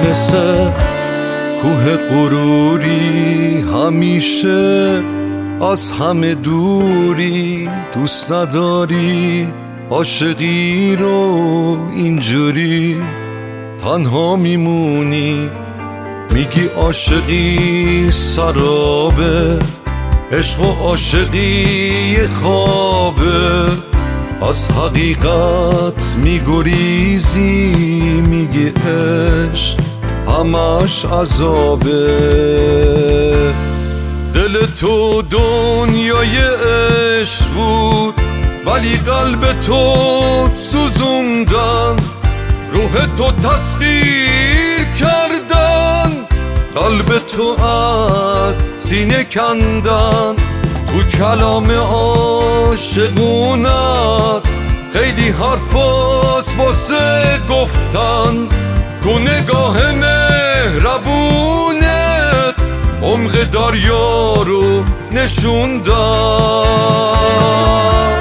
مثل کوه غروری، همیشه از همه دوری. دوست نداری عاشقی رو اینجوری، تنها میمونی میگی عاشقی سرابه، عشق و عاشقی خوابه. از حقیقت میگریزی میگی عشق همش عذابه. دل تو دنیای عشق بود ولی قلب تو سوزوندن، روح تو تسخیر کردن، قلب تو از سینه کندن. تو کلام عاشقونت خیلی حرفاست واسه گفتن، تو نگاه مهربونت عمق دریا رو نشوندن.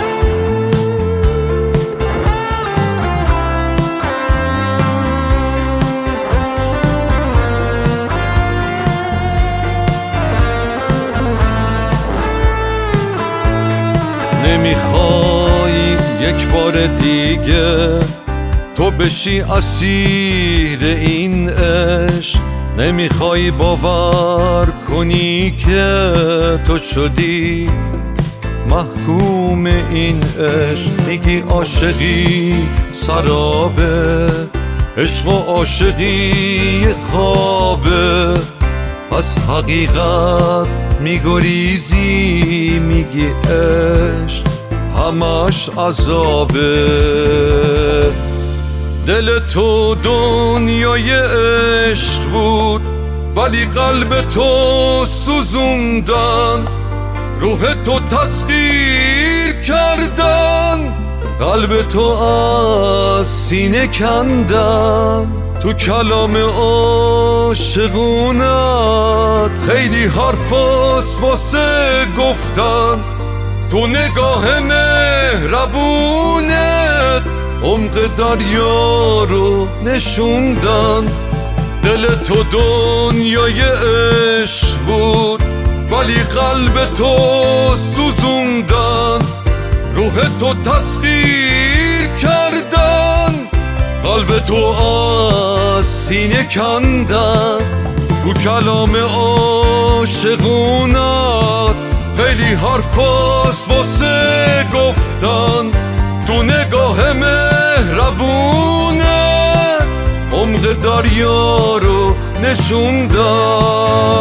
نمیخوای یک بار دیگه تو بشی اسیر این عشق، نمیخوای باور کنی که تو شدی محکوم این عشق. میگی عاشقی سرابه، عشق و عاشقی خوابه. از حقیقت میگریزی میگی عشق همش عذابه. دل تو دنیای عشق بود ولی قلب تو سوزوندن، روح تو تسخیر کردن، قلب تو از سینه کندن. تو کلام عاشقونت خیلی حرفاست واسه گفتن، تو نگاه مهربونت عمق دریا رو نشوندن. دل تو دنیای عشق بود ولی قلب تو سوزوندن، روح تو تسخیر کردن، قلب تو از سینه کندن. تو کلام عاشقونت خیلی حرفاست واسه گفتن، تو نگاه مهربونت عمق دریا رو نشوندن.